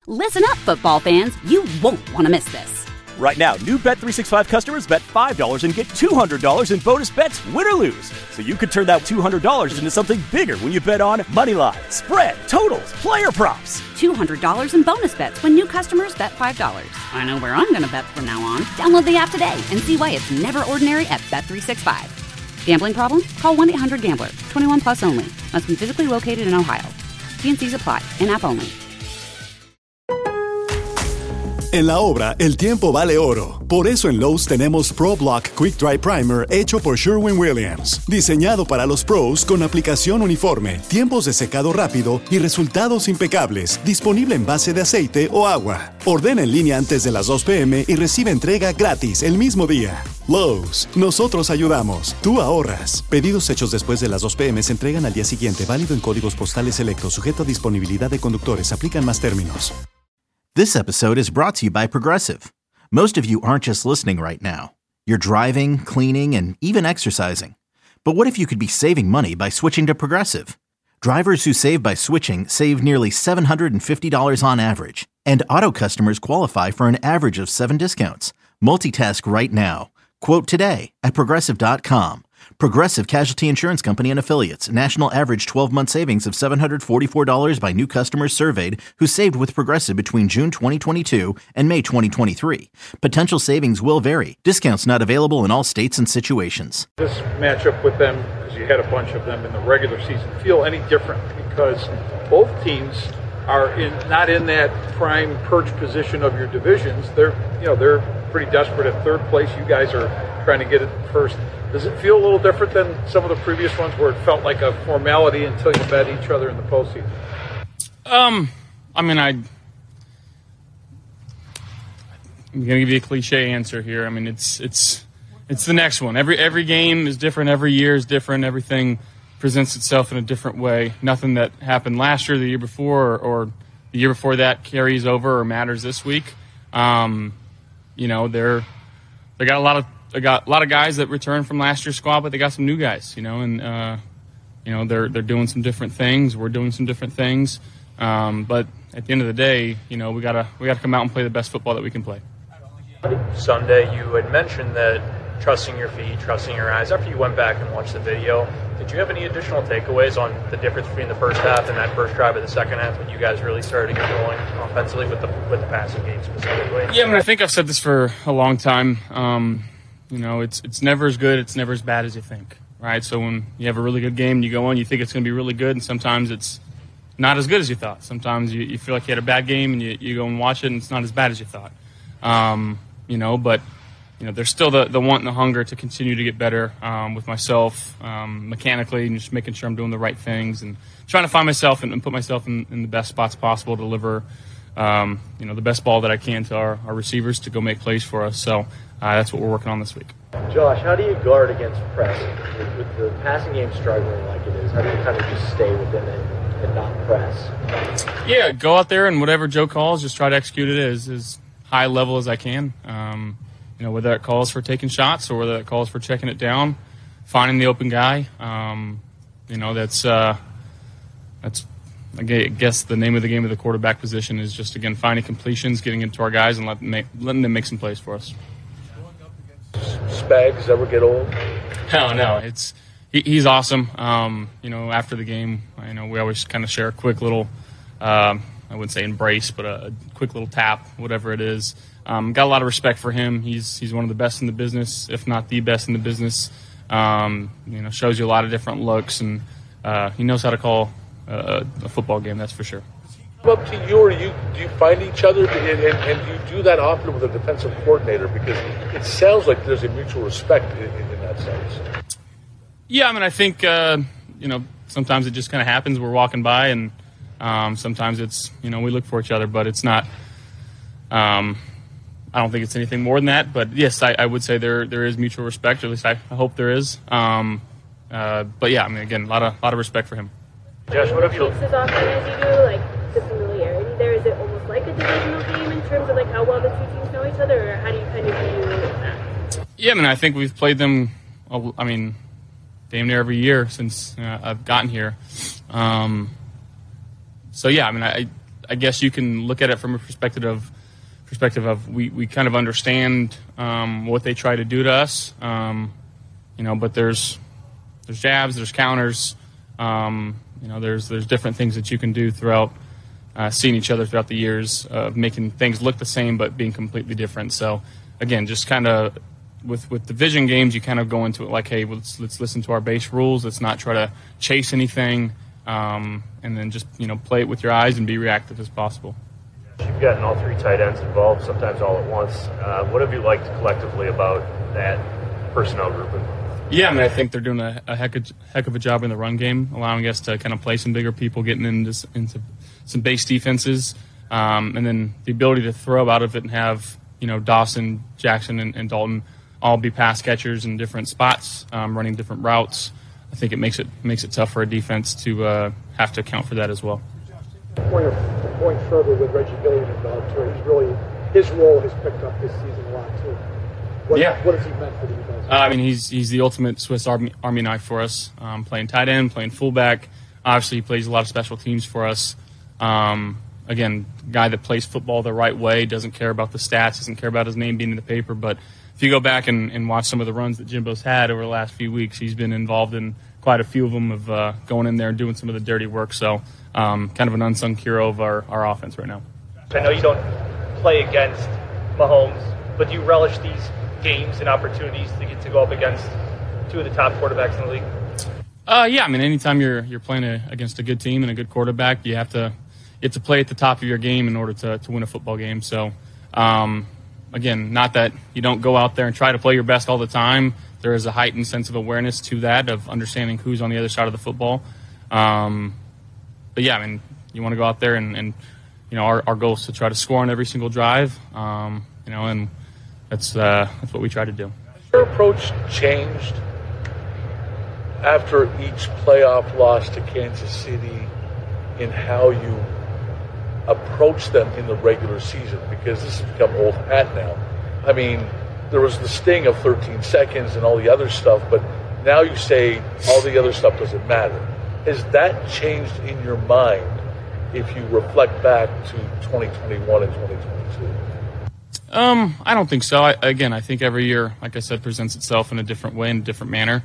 Listen up, football fans. You won't want to miss this. Right now, new Bet365 customers bet $5 and get $200 in bonus bets, win or lose. So you could turn that $200 into something bigger when you bet on money line, spread, totals, player props. $200 in bonus bets when new customers bet $5. I know where I'm going to bet from now on. Download the app today and see why it's never ordinary at Bet365. Gambling problem? Call 1-800-GAMBLER. 21 plus only. Must be physically located in Ohio. T&Cs apply. In-app only. En la obra, el tiempo vale oro. Por eso en Lowe's tenemos Pro Block Quick Dry Primer hecho por Sherwin-Williams. Diseñado para los pros con aplicación uniforme, tiempos de secado rápido y resultados impecables. Disponible en base de aceite o agua. Ordena en línea antes de las 2 p.m. y recibe entrega gratis el mismo día. Lowe's, nosotros ayudamos. Tú ahorras. Pedidos hechos después de las 2 p.m. se entregan al día siguiente. Válido en códigos postales selectos. Sujeto a disponibilidad de conductores. Aplican más términos. This episode is brought to you by Progressive. Most of you aren't just listening right now. You're driving, cleaning, and even exercising. But what if you could be saving money by switching to Progressive? Drivers who save by switching save nearly $750 on average. And auto customers qualify for an average of 7 discounts. Multitask right now. Quote today at Progressive.com. Progressive Casualty Insurance Company and Affiliates. National average 12-month savings of $744 by new customers surveyed who saved with Progressive between June 2022 and May 2023. Potential savings will vary. Discounts not available in all states and situations. This matchup with them, because you had a bunch of them in the regular season, feel any different? Because both teams are not in that prime perch position of your divisions. They're pretty desperate at third place. You guys are trying to get it first. Does it feel a little different than some of the previous ones where it felt like a formality until you met each other in the postseason? I'm going to give you a cliche answer here. I mean, it's the next one. Every game is different. Every year is different. Everything presents itself in a different way. Nothing that happened last year, the year before, or the year before that carries over or matters this week. They got a lot of guys that returned from last year's squad, but they got some new guys, and they're doing some different things. We're doing some different things, but at the end of the day, we gotta come out and play the best football that we can play. Sunday, you had mentioned that trusting your feet, trusting your eyes. After you went back and watched the video, did you have any additional takeaways on the difference between the first half and that first drive of the second half when you guys really started to get going offensively with the passing game specifically? Yeah, I think I've said this for a long time. It's never as good, it's never as bad as you think, right? So when you have a really good game and you go on, you think it's going to be really good, and sometimes it's not as good as you thought. Sometimes you feel like you had a bad game and you go and watch it and it's not as bad as you thought. But there's still the want and the hunger to continue to get better with myself mechanically, and just making sure I'm doing the right things and trying to find myself and put myself in the best spots possible to deliver the best ball that I can to our receivers to go make plays for us. So that's what we're working on this week. Josh, how do you guard against press? With the passing game struggling like it is, how do you kind of just stay within it and not press? Yeah, go out there and whatever Joe calls, just try to execute it as high level as I can. Whether that calls for taking shots or whether that calls for checking it down, finding the open guy. That's I guess the name of the game of the quarterback position is just, again, finding completions, getting into our guys, and letting them make some plays for us. Spags ever get old? No. He's awesome. After the game, we always kind of share a quick little, I wouldn't say embrace, but a quick little tap, whatever it is. Got a lot of respect for him. He's one of the best in the business, if not the best in the business. Shows you a lot of different looks, and he knows how to call a football game, that's for sure. Up to you, or do you find each other, and do you do that often with a defensive coordinator? Because it sounds like there's a mutual respect in that sense. Yeah, I think sometimes it just kind of happens. We're walking by, and sometimes it's we look for each other, but it's not. I don't think it's anything more than that. But yes, I would say there is mutual respect. Or at least I hope there is. But yeah, again, a lot of respect for him. Josh, what have you? As often as you do, like the familiarity there, is it almost like a divisional game in terms of like how well the two teams know each other, or how do you kind of view that? Yeah, I think we've played them. Damn near every year since I've gotten here. So yeah, I I guess you can look at it from a perspective of we kind of understand what they try to do to us, but there's jabs, there's counters, there's different things that you can do throughout seeing each other throughout the years of making things look the same but being completely different. So again, just kind of with division games, you kind of go into it like, hey, let's listen to our base rules. Let's not try to chase anything, and then just play it with your eyes and be reactive as possible. You've gotten all three tight ends involved, sometimes all at once. What have you liked collectively about that personnel grouping? Yeah, I think they're doing a heck of a job in the run game, allowing us to kind of play some bigger people, getting into some base defenses, and then the ability to throw out of it and have Dawson, Jackson, and Dalton all be pass catchers in different spots, running different routes. I think it makes it tough for a defense to have to account for that as well. Going further with Reggie Billion involved too, his role has picked up this season a lot too. What has he meant for the defense? He's the ultimate Swiss Army knife for us. Playing tight end, playing fullback. Obviously, he plays a lot of special teams for us. Again, guy that plays football the right way, doesn't care about the stats, doesn't care about his name being in the paper. But if you go back and watch some of the runs that Jimbo's had over the last few weeks, he's been involved in quite a few of them of going in there and doing some of the dirty work. So kind of an unsung hero of our offense right now. I know you don't play against Mahomes, but do you relish these games and opportunities to get to go up against two of the top quarterbacks in the league? Anytime you're playing against a good team and a good quarterback, you have to play at the top of your game in order to win a football game. So, again, not that you don't go out there and try to play your best all the time. There is a heightened sense of awareness to that, of understanding who's on the other side of the football. You want to go out there and our goal is to try to score on every single drive, and that's what we try to do. Your approach changed after each playoff loss to Kansas City in how you approach them in the regular season, because this has become old hat now. There was the sting of 13 seconds and all the other stuff, but now you say all the other stuff doesn't matter. Has that changed in your mind if you reflect back to 2021 and 2022? I don't think so. I think every year, like I said, presents itself in a different way, in a different manner.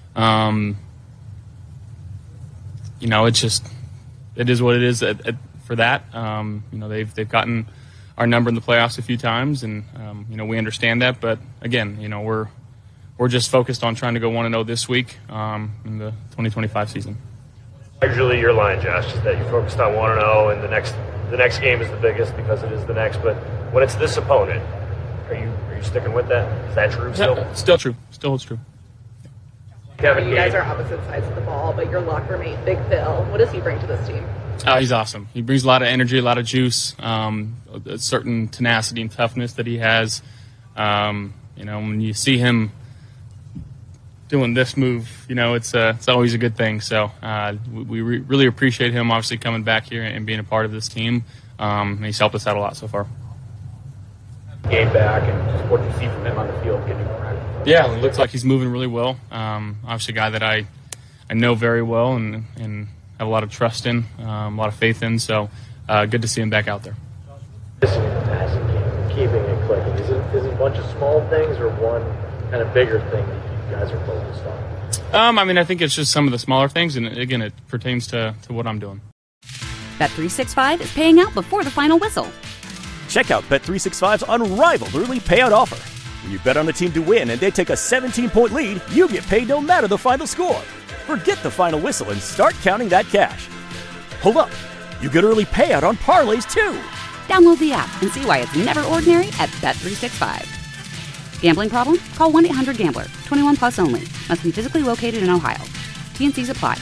It is what it is for that. They've gotten our number in the playoffs a few times, and we understand that. But again, we're just focused on trying to go 1-0 this week in the 2025 season. Usually your line, Josh, is that you're focused on 1-0, and the next game is the biggest because it is the next. But when it's this opponent, are you sticking with that? Is that true still? Yeah, still true. Still holds true. Kevin, you guys are opposite sides of the ball, but your locker mate, Big Phil, what does he bring to this team? He's awesome. He brings a lot of energy, a lot of juice, a certain tenacity and toughness that he has. When you see him doing this move, it's always a good thing. So we really appreciate him obviously coming back here and being a part of this team. And he's helped us out a lot so far. Game back, and just what you see from him on the field, getting around. Yeah, it looks like he's moving really well. Obviously a guy that I know very well and have a lot of trust in, a lot of faith in. So good to see him back out there. Missing in the passing game, keeping it clicking. Is it a bunch of small things or one kind of bigger thing that you guys are focused on? I think it's just some of the smaller things, and again, it pertains to what I'm doing. Bet365 is paying out before the final whistle. Check out Bet365's unrivaled early payout offer. When you bet on a team to win and they take a 17-point lead, you get paid no matter the final score. Forget the final whistle and start counting that cash. Hold up. You get early payout on parlays, too. Download the app and see why it's never ordinary at Bet365. Gambling problem? Call 1-800-GAMBLER. 21 plus only. Must be physically located in Ohio. T&Cs apply.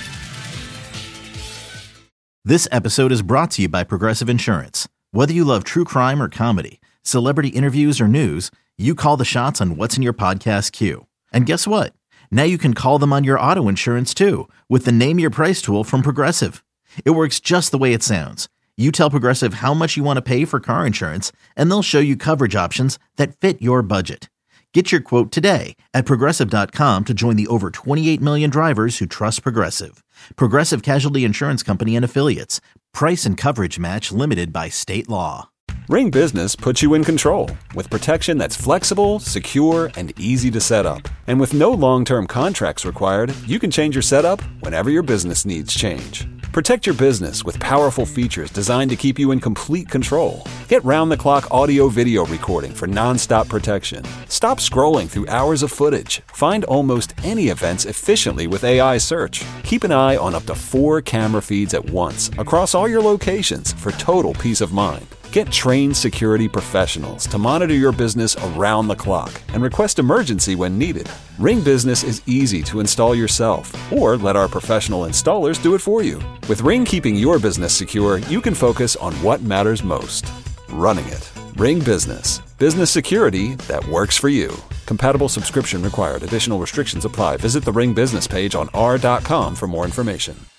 This episode is brought to you by Progressive Insurance. Whether you love true crime or comedy, celebrity interviews or news, you call the shots on what's in your podcast queue. And guess what? Now you can call them on your auto insurance too with the Name Your Price tool from Progressive. It works just the way it sounds. You tell Progressive how much you want to pay for car insurance, and they'll show you coverage options that fit your budget. Get your quote today at Progressive.com to join the over 28 million drivers who trust Progressive. Progressive Casualty Insurance Company and Affiliates. Price and coverage match limited by state law. Ring Business puts you in control with protection that's flexible, secure, and easy to set up. And with no long-term contracts required, you can change your setup whenever your business needs change. Protect your business with powerful features designed to keep you in complete control. Get round-the-clock audio-video recording for non-stop protection. Stop scrolling through hours of footage. Find almost any events efficiently with AI search. Keep an eye on up to 4 camera feeds at once across all your locations for total peace of mind. Get trained security professionals to monitor your business around the clock and request emergency when needed. Ring Business is easy to install yourself, or let our professional installers do it for you. With Ring keeping your business secure, you can focus on what matters most: running it. Ring Business. Business security that works for you. Compatible subscription required. Additional restrictions apply. Visit the Ring Business page on r.com for more information.